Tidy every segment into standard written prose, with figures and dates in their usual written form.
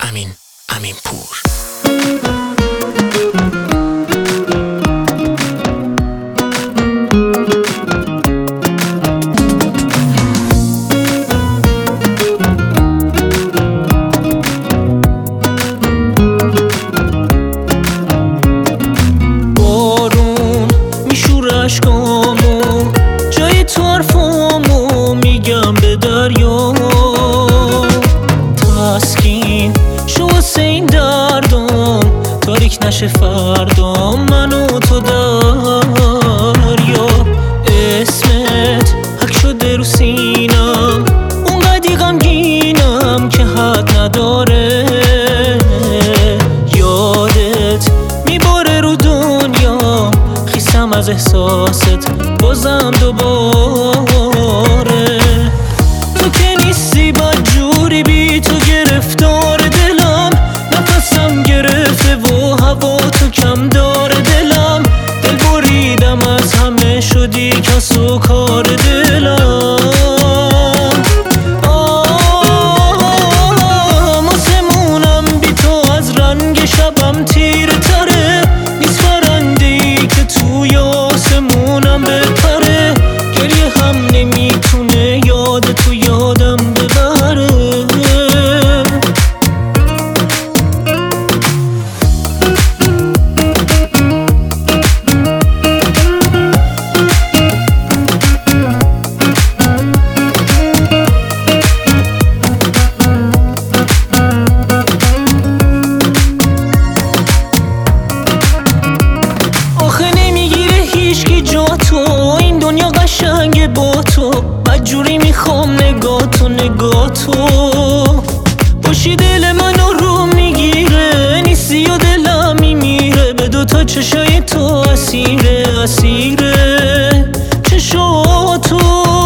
امین پور. بارون میشور اشکامو، جای تو حرفامو میگم به دریا. تسکین شو واسه این دردام، تاریک نشه فردام من و تو دریا. اسمت حک شده رو سینم، اونقدی غمگینم که حد نداره. یادت میباره رو دنیا، خیسم از احساست بازم دوباره. تو که نیستی بدجوری، بی تو گرفتار دلم، نفسم گرفته و هوا تو کم داره دلم. دل بریدم از همه، شدی کس و کار دلم. آسمونم بی تو از رنگ شبم تیره تره، نیست فرنده‌ای که توی آسمونم بپره. گریه هم نمیتونه یاد تو یادم ببره. تو این دنیا قشنگه با تو، بدجوری میخوام نگاه تو باشی. دل منو رو میگیره، نیستی و دلم میمیره. به دوتا چشای تو اسیره چشاتو.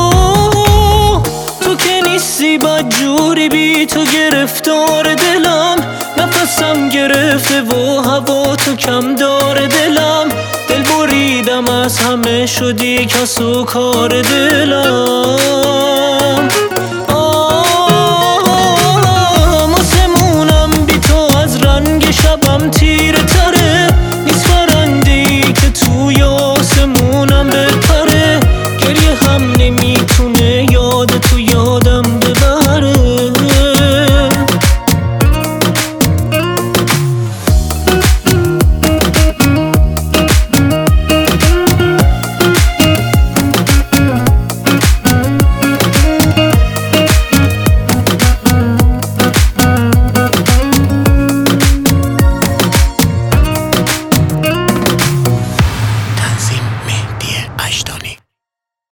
تو که نیستی بدجوری، بی تو گرفتار دلم، نفسم گرفته و هوا تو کم داره دلم. دل بریدم از همه، شدی کس و کار دلم.